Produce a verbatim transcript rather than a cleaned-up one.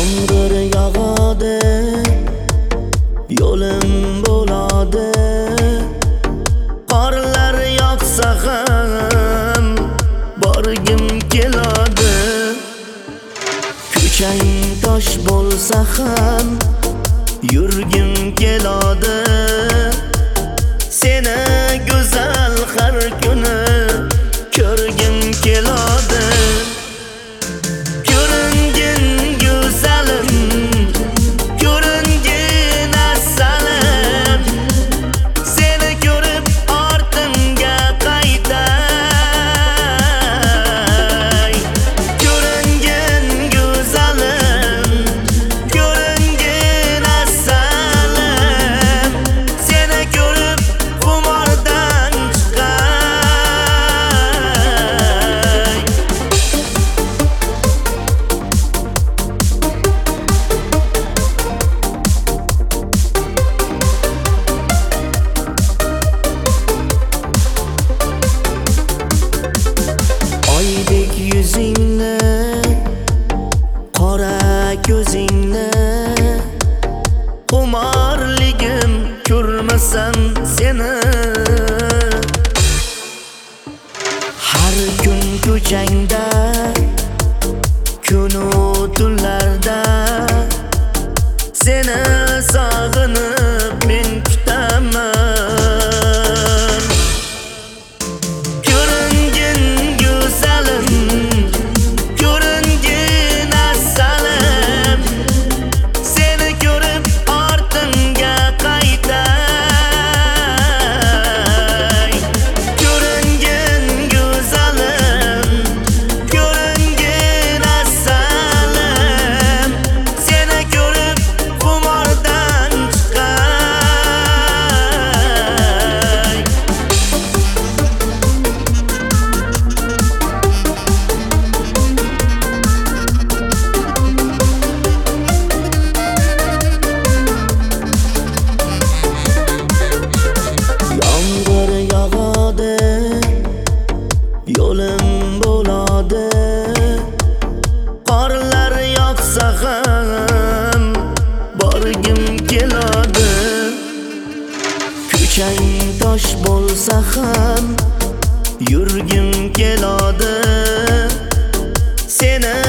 Yomg'ir yog'adi, yo'lim bo'ladi. Qorlar yog'sa ham borgim keladi. Ko'chang tosh bo'lsa ham yurgim keladi. Seni go'zal har kuni ko'rgim keladi. Ko'ringin go'zalim, ko'ringin asalim. Seni ko'rib ortimga qaytay. Ko'ringin go'zalim, ko'ringin asalim. Seni ko'rib xumordan chiqay. Oydek yuzingni, qora ko'zingni, xumorligim ko'rmasam seni. Har kun ko'changda, kunu tunlarda seni sog'inib men kutaman. Ko'ringin go'zalim, ko'ringin asalim. Seni ko'rib ortimga qaytay. Ko'ringin go'zalim, ko'ringin asalim. Seni ko'rib xumordan chiqay. Yomg'ir yog'adi, yo'lim bo'ladi. Qorlar yog'sa ham borgim keladi. Ko'chang tosh bo'lsa ham yurgim keladi. Seni